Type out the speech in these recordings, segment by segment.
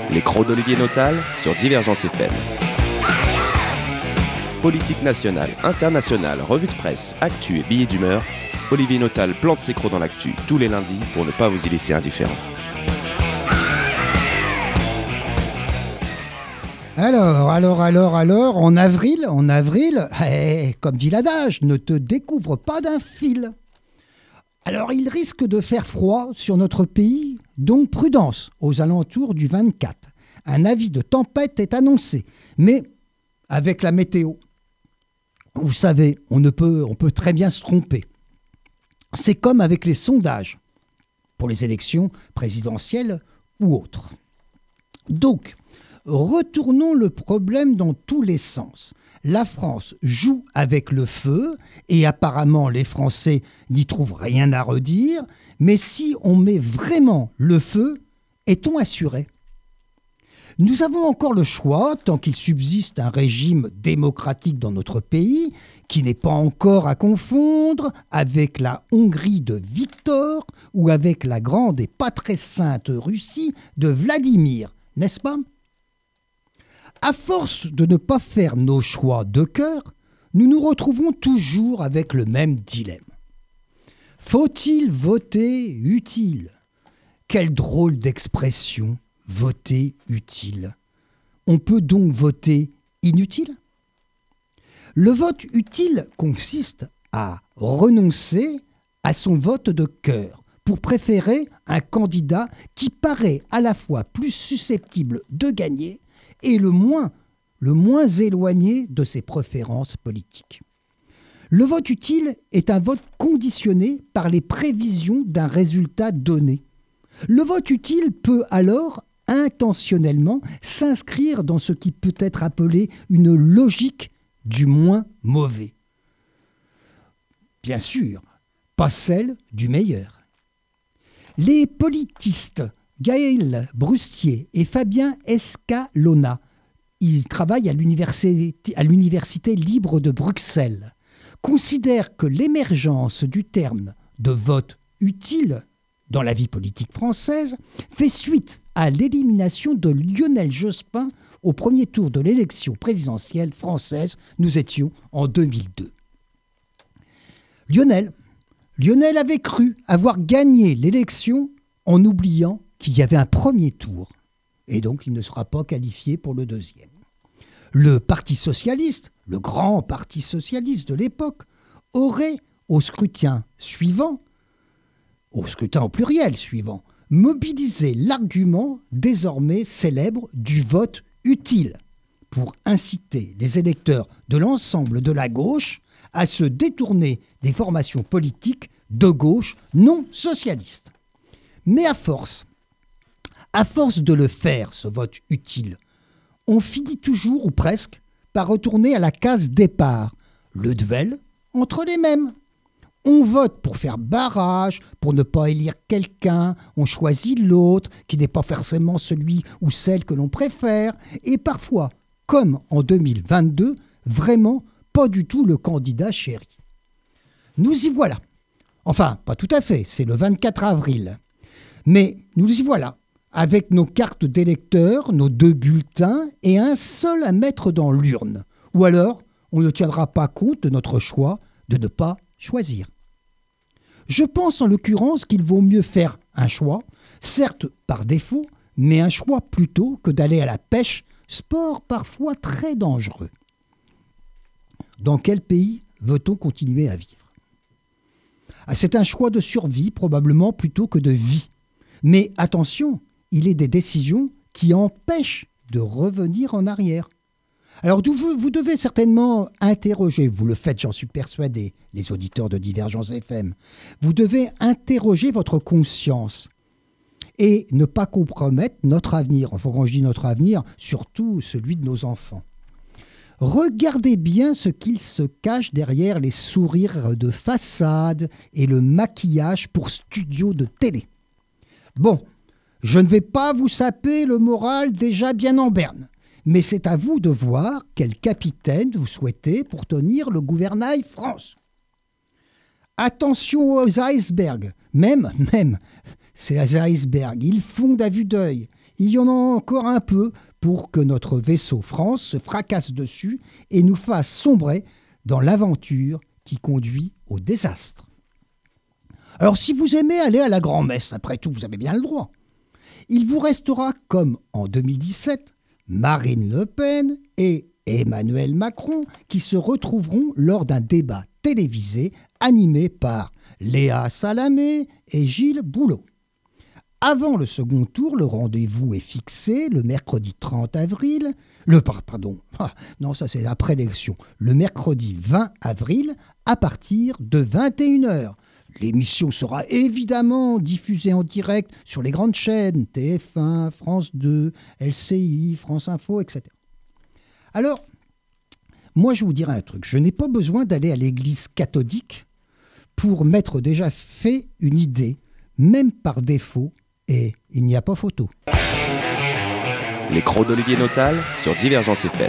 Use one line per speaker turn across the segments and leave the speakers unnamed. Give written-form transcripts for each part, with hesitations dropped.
Les crocs d'Olivier Notal sur Divergence FM. Politique nationale, internationale, revue de presse, actu et billets d'humeur, Olivier Notal plante ses crocs dans l'actu tous les lundis pour ne pas vous y laisser indifférent.
Alors, en avril, comme dit l'adage, ne te découvre pas d'un fil. Alors, il risque de faire froid sur notre pays, donc prudence aux alentours du 24. Un avis de tempête est annoncé, mais avec la météo, vous savez, on peut très bien se tromper. C'est comme avec les sondages pour les élections présidentielles ou autres. Donc, retournons le problème dans tous les sens. La France joue avec le feu et apparemment les Français n'y trouvent rien à redire. Mais si on met vraiment le feu, est-on assuré ? Nous avons encore le choix, tant qu'il subsiste un régime démocratique dans notre pays, qui n'est pas encore à confondre avec la Hongrie de Victor ou avec la grande et pas très sainte Russie de Vladimir, n'est-ce pas ? À force de ne pas faire nos choix de cœur, nous nous retrouvons toujours avec le même dilemme. Faut-il voter utile ? Quelle drôle d'expression, voter utile. On peut donc voter inutile ? Le vote utile consiste à renoncer à son vote de cœur pour préférer un candidat qui paraît à la fois plus susceptible de gagner et le moins éloigné de ses préférences politiques. Le vote utile est un vote conditionné par les prévisions d'un résultat donné. Le vote utile peut alors intentionnellement s'inscrire dans ce qui peut être appelé une logique du moins mauvais. Bien sûr, pas celle du meilleur. Les politistes Gaël Brustier et Fabien Escalona, ils travaillent à l'Université libre de Bruxelles, considèrent que l'émergence du terme de vote utile dans la vie politique française fait suite à l'élimination de Lionel Jospin au premier tour de l'élection présidentielle française. Nous étions en 2002. Lionel avait cru avoir gagné l'élection en oubliant qu'il y avait un premier tour, et donc il ne sera pas qualifié pour le deuxième. Le Parti socialiste, le grand Parti socialiste de l'époque, aurait, au scrutin au pluriel suivant, mobilisé l'argument désormais célèbre du vote utile pour inciter les électeurs de l'ensemble de la gauche à se détourner des formations politiques de gauche non socialistes. Mais à force de le faire, ce vote utile, on finit toujours, ou presque, par retourner à la case départ, le duel entre les mêmes. On vote pour faire barrage, pour ne pas élire quelqu'un, on choisit l'autre, qui n'est pas forcément celui ou celle que l'on préfère, et parfois, comme en 2022, vraiment pas du tout le candidat chéri. Nous y voilà. Enfin, pas tout à fait, c'est le 24 avril. Mais nous y voilà, avec nos cartes d'électeurs, nos 2 bulletins et un seul à mettre dans l'urne. Ou alors, on ne tiendra pas compte de notre choix de ne pas choisir. Je pense en l'occurrence qu'il vaut mieux faire un choix, certes par défaut, mais un choix plutôt que d'aller à la pêche, sport parfois très dangereux. Dans quel pays veut-on continuer à vivre ? C'est un choix de survie probablement plutôt que de vie. Mais attention, il est des décisions qui empêchent de revenir en arrière. Alors vous devez certainement interroger, vous le faites, j'en suis persuadé, les auditeurs de Divergence FM, vous devez interroger votre conscience et ne pas compromettre notre avenir. Enfin, quand je dis notre avenir, surtout celui de nos enfants. Regardez bien ce qu'il se cache derrière les sourires de façade et le maquillage pour studio de télé. Bon, je ne vais pas vous saper le moral déjà bien en berne, mais c'est à vous de voir quel capitaine vous souhaitez pour tenir le gouvernail France. Attention aux icebergs, même, ces icebergs, ils fondent à vue d'œil. Il y en a encore un peu pour que notre vaisseau France se fracasse dessus et nous fasse sombrer dans l'aventure qui conduit au désastre. Alors si vous aimez aller à la grand-messe, après tout, vous avez bien le droit. Il vous restera, comme en 2017, Marine Le Pen et Emmanuel Macron qui se retrouveront lors d'un débat télévisé animé par Léa Salamé et Gilles Boulot. Avant le second tour, le rendez-vous est fixé le mercredi 30 avril, c'est après l'élection, le mercredi 20 avril à partir de 21h. L'émission sera évidemment diffusée en direct sur les grandes chaînes TF1, France 2, LCI, France Info, etc. Alors, moi je vous dirais un truc, je n'ai pas besoin d'aller à l'église catholique pour m'être déjà fait une idée, même par défaut, et il n'y a pas photo.
Les crocs d'Olivier Notal sur Divergence FM.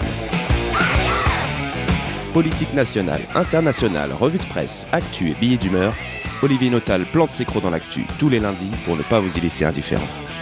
Politique nationale, internationale, revue de presse, actu et billets d'humeur, Olivier Notal plante ses crocs dans l'actu tous les lundis pour ne pas vous y laisser indifférent.